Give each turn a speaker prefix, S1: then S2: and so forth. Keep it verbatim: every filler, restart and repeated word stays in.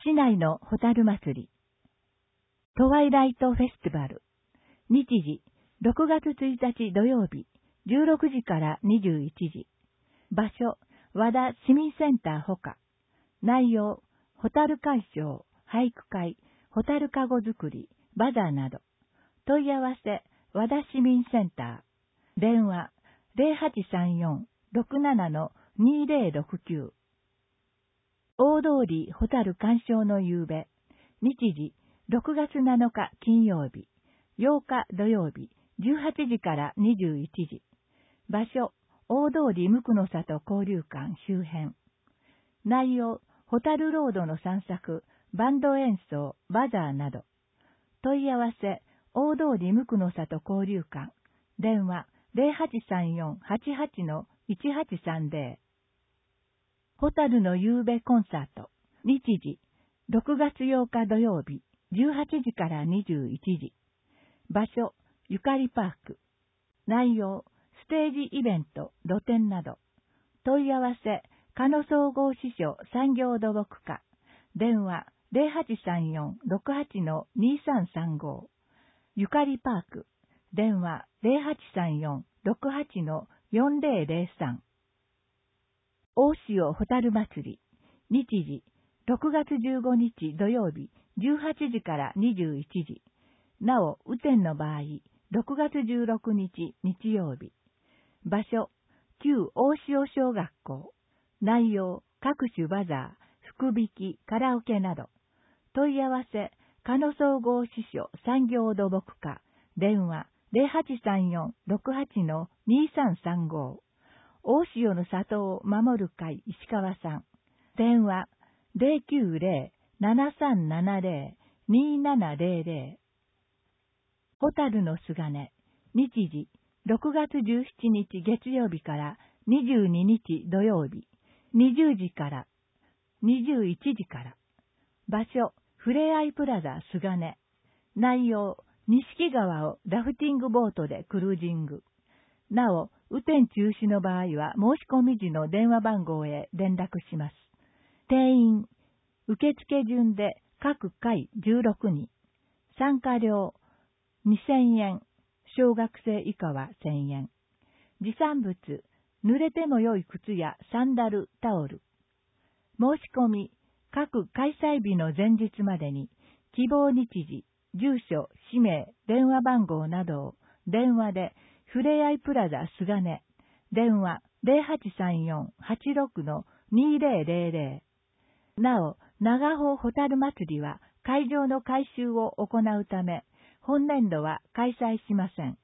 S1: 市内のホタル祭り。トワイライトフェスティバル。日時、ろくがつついたち土曜日、じゅうろくじからにじゅういちじ。場所、和田市民センターほか。内容、ホタル鑑賞、俳句会、ホタルかご作り、バザーなど。問い合わせ、和田市民センター。電話、ゼロはちさんよん ろくなな にゼロろくきゅう。大通りホタル鑑賞の夕べ。日時、ろくがつなのか金曜日、ようか土曜日、じゅうはちじからにじゅういちじ。場所、大通り無垢の里交流館周辺。内容、ホタルロードの散策、バンド演奏、バザーなど。問い合わせ、大通り無垢の里交流館。電話、ゼロはちさんよん はちはち いちはちさんゼロ。ホタルの夕べコンサート。日時、ろくがつようか土曜日、じゅうはちじからにじゅういちじ。場所、ゆかりパーク。内容、ステージイベント、露店など。問い合わせ、加野総合支所産業土木課。電話、ゼロはちさんよん ろくはち にさんさんご。ゆかりパーク。電話、ゼロはちさんよん ろくはち よんゼロゼロさん。大潮ホタル祭り。日時、ろくがつじゅうごにち土曜日、じゅうはちじからにじゅういちじ。なお、雨天の場合、ろくがつじゅうろくにち日曜日。場所、旧大潮小学校。内容、各種バザー、福引き、カラオケなど。問い合わせ、加野総合支所産業土木課。電話、ゼロはちさんよん ろくはち にさんさんご。大潮の里を守る会石川さん。電話、ゼロきゅうゼロ ななさんななゼロ にななゼロゼロ。ホタルのすがね。日時、ろくがつじゅうしちにち月曜日からにじゅうににち土曜日、にじゅうじからにじゅういちじから。場所、ふれあいプラザすがね。内容、錦川をラフティングボートでクルージング。なお、雨天中止の場合は申し込み時の電話番号へ連絡します。定員、受付順で各回じゅうろくにん。参加料、にせんえん。小学生以下はせんえん。持参物、濡れても良い靴やサンダル、タオル。申し込み、各開催日の前日までに、希望日時、住所、氏名、電話番号などを電話で、ふれあいプラザすがね。電話、ゼロはちさんよん はちろく にゼロゼロゼロ。なお、長穂ホタル祭りは会場の改修を行うため、本年度は開催しません。